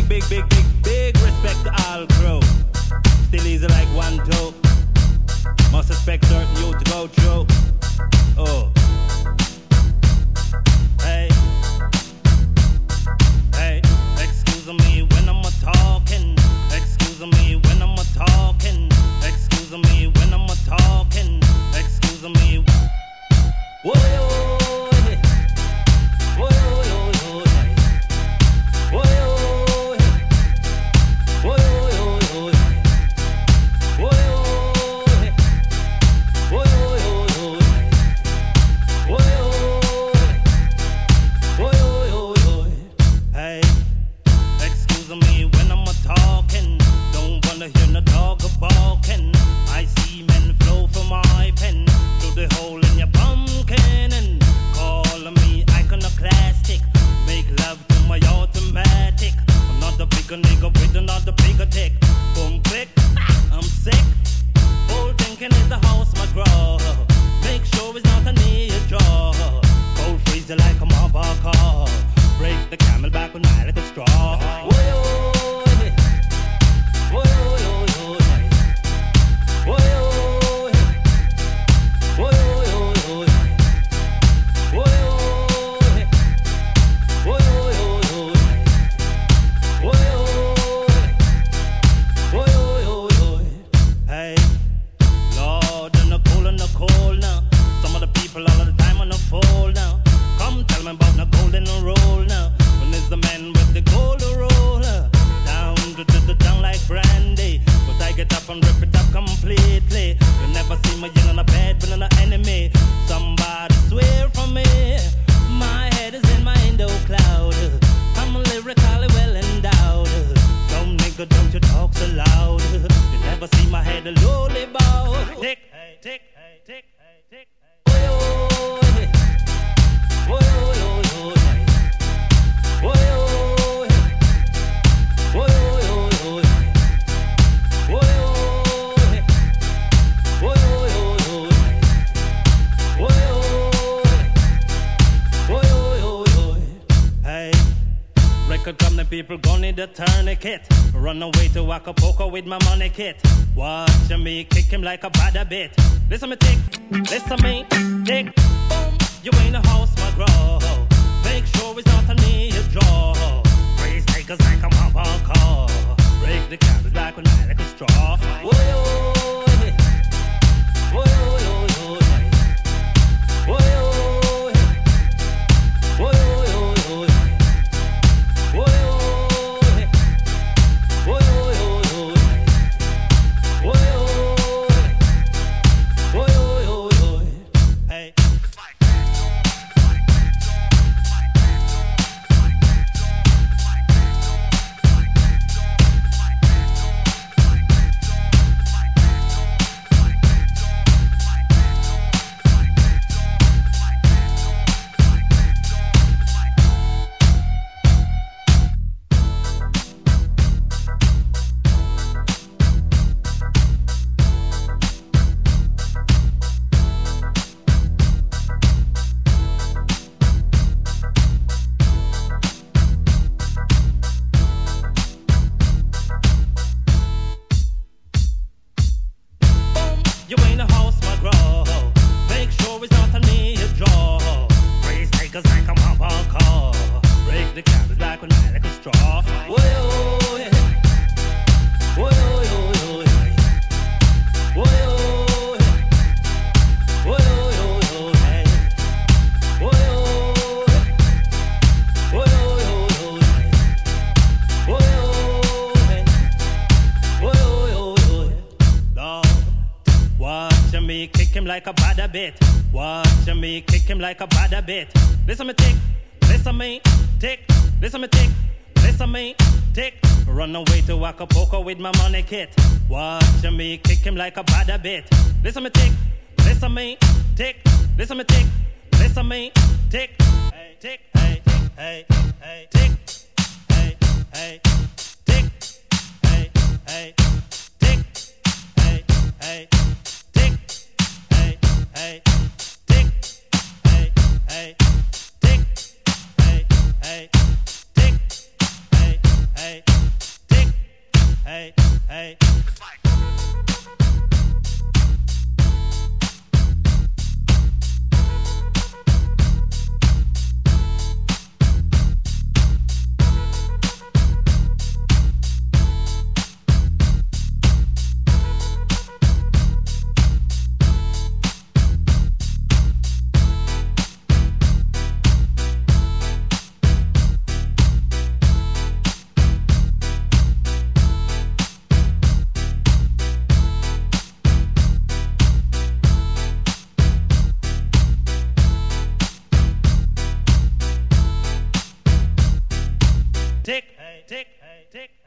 Big respect to all crew. Still easy like 1, 2. Must expect certain you to go through. Oh. Hey. Hey. Excuse me when I'm talking. Excuse me when I'm talking. Excuse me when I'm talking. Excuse me. Whoa. A nigga with another bigger tick. Boom, click, I'm sick. Full thinking is the house my grow. Make sure it's not a near draw. Cold freezer like a marble car. Break the camel back with my like a straw. The tourniquet, run away to Acapulco with my money kit. Watch me kick him like a bad bit. Listen me tick, listen me tick. Boom, you ain't a house my grow. Make sure it's not a knee draw. Raise takers like a mama car. Break the cabbage like a night like a straw. Whoa, whoa, whoa, whoa. Like a bad bit. Watch me kick him like a bad bit. Listen me tick, listen me tick, listen me tick, listen me tick. Run away to Acapulco with my money kit. Watch me kick him like a bad bit. Listen me tick, listen me tick, listen me tick, listen me tick. Hey, tick, hey, hey, hey, tick, hey, hey, tick, hey, hey, tick, hey, hey. Hey, tick, hey, hey, tick, hey, hey, tick, hey, hey. tick, tick, tick.